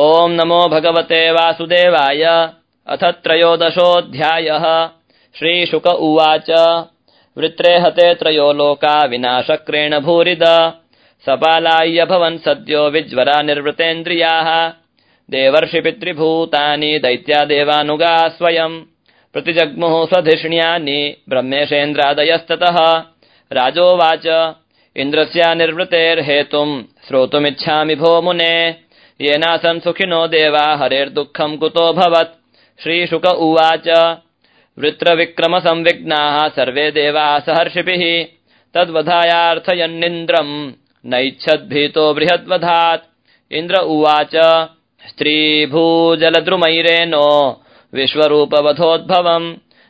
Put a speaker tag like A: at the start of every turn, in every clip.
A: ॐ नमो भगवते वासुदेवाय। अथ त्रयोदशोऽध्यायः। श्रीशुक उवाच वृत्रे हते त्रयो लोका विनाशक्रेण भूरिद सपालाय्य भवन् सद्यो विज्वरा निर्वृतेन्द्रियाः देवर्षिपितृभूतानि दैत्या देवानुगा स्वयम् प्रतिजग्मुः स्वधिष्ण्यानि ब्रह्मेशेन्द्रादयस्ततः राजोवाच इन्द्रस्य निर्वृतेर्हेतुम् श्रोतुमिच्छामि भो मुने येनासन् सुखिनो देवा हरेर्दुःखम् कुतोऽभवत्। श्रीशुक उवाच वृत्रविक्रम संविघ्नाः सर्वे देवाः सहर्षिभिः तद्वधायार्थयन्निन्द्रम् नैच्छद्भीतो बृहद्वधात्। इन्द्र उवाच स्त्रीभूजलद्रुमैरेनो विश्वरूपवधोद्भवम्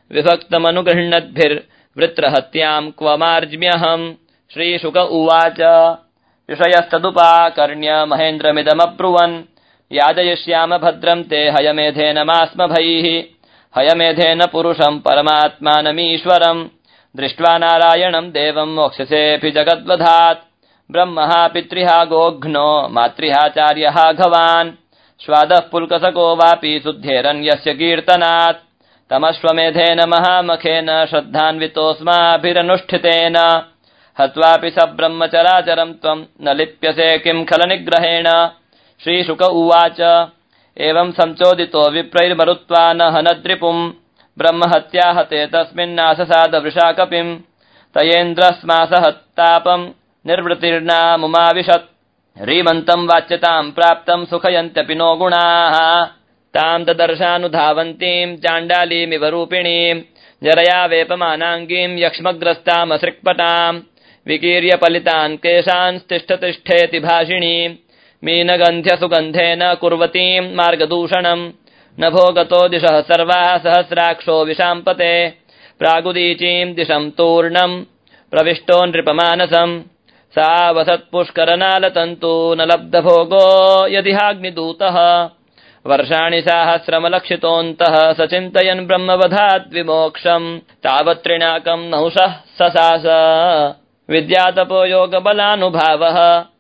A: विभक्तमनुगृह्णद्भिर्वृत्रहत्याम् क्व मार्ज्म्यहम्। श्रीशुक उवाच ऋषयस्तदुपाकर्ण्य महेन्द्रमिदमब्रुवन् याजयिष्याम भद्रम् ते हयमेधेन मास्मभैः हयमेधेन पुरुषम् परमात्मानमीश्वरम् दृष्ट्वा नारायणम् देवम् मोक्षसेऽपि जगद्वधात्। ब्रह्मः पितृहा गोघ्नो मातृहाचार्यः घवान् श्वादः पुल्कसको वापि शुद्धेरन्यस्य कीर्तनात् तमश्वमेधेन महामखेन श्रद्धान्वितोऽस्माभिरनुष्ठितेन हत्वापि स ब्रह्मचराचरम् त्वम् न लिप्यसे किम् खलनिग्रहेण। श्रीशुक उवाच एवम् संचोदितो विप्रैर्मरुत्वा न हनद्रिपुम् ब्रह्महत्या हते तस्मिन्नाससाद वृषाकपिम् तयेन्द्रस्मासहत्तापम् निर्वृतिर्नामुमाविशत् ह्रीमन्तम् वाच्यताम् प्राप्तम् सुखयन्त्यपि नो गुणाः ताम् ददर्शानुधावन्तीम् चाण्डालीमिव रूपिणीम् जरया वेपमानाङ्गीम् यक्ष्मग्रस्तामसृक्पटाम् विकीर्य पलितान् केशांस्तिष्ठतिष्ठेति भाषिणीम् मीनगन्ध्यसुगन्धेन कुर्वतीम् मार्गदूषणम् नभोगतो दिशः सर्वाः सहस्राक्षो विशाम्पते प्रागुदीचीम् दिशम् तूर्णम् प्रविष्टो नृपमानसम् सा वसत्पुष्करनालतन्तु न लब्धभोगो यदिहाग्निदूतः वर्षाणि साहस्रमलक्षितोऽन्तः सचिन्तयन् ब्रह्मवधाद्विमोक्षम् तावत्त्रिणाकम् नहुषः ससास विद्यातपो योगबलानुभावः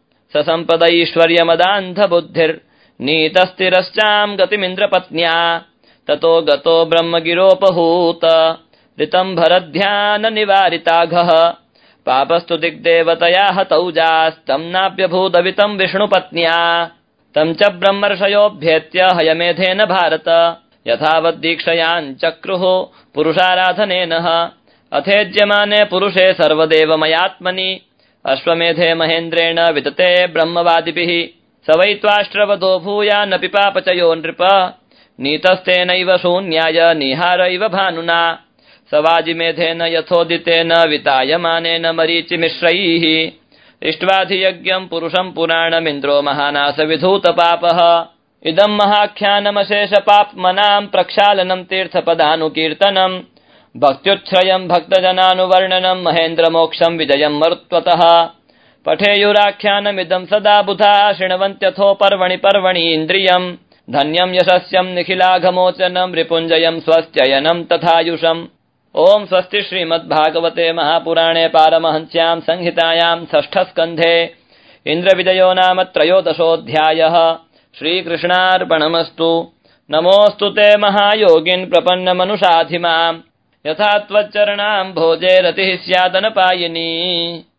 A: ससम्पदैश्वर्यमदान्धबुद्धिर्नीतस्थिरश्चाम् गतिमिन्द्रपत्न्या ततो गतो ब्रह्मगिरोपहूत ऋतम् भरध्याननिवारिताघः पापस्तु दिग्देवतया हतौजास्तम् नाप्यभूदवितम् विष्णुपत्न्या तम् च ब्रह्मर्षयोऽभ्येत्य हयमेधेन भारत यथावद्दीक्षयाञ्चक्रुः पुरुषाराधनेनः अथेज्यमाने पुरुषे सर्वदेवमयात्मनि अश्वमेधे महेन्द्रेण वितते ब्रह्मवादिभिः स वै त्वाष्ट्रवधो भूयानपि पापचयो नृप नीतस्तेनैव शून्याय निहारैव भानुना स वाजिमेधेन यथोदितेन वितायमानेन मरीचिमिश्रैः इष्ट्वाधियज्ञम् पुरुषम् पुराणमिन्द्रो महानासविधूतपापः इदम् महाख्यानमशेषपाप्मनाम् प्रक्षालनम् तीर्थपदानुकीर्तनम् भक्त्युच्छ्रयम् भक्तजनानुवर्णनम् महेन्द्रमोक्षम् विजयम् मरुत्वतः पठेयुराख्यानमिदम् सदा बुधा शृण्वन्त्यथो पर्वणि इन्द्रियम् धन्यम् यशस्यम् निखिलाघमोचनम् रिपुञ्जयम् स्वस्त्ययनम् तथायुषम्। ओम् स्वस्ति श्रीमद्भागवते महापुराणे पारमहंस्याम् संहितायाम् षष्ठस्कन्धे इन्द्रविजयो नाम त्रयोदशोऽध्यायः। श्रीकृष्णार्पणमस्तु। नमोऽस्तु ते महायोगिन् प्रपन्नमनुषाधिमाम् यथा त्वच्चरणाम् भोजे रतिः स्यादनपायिनी।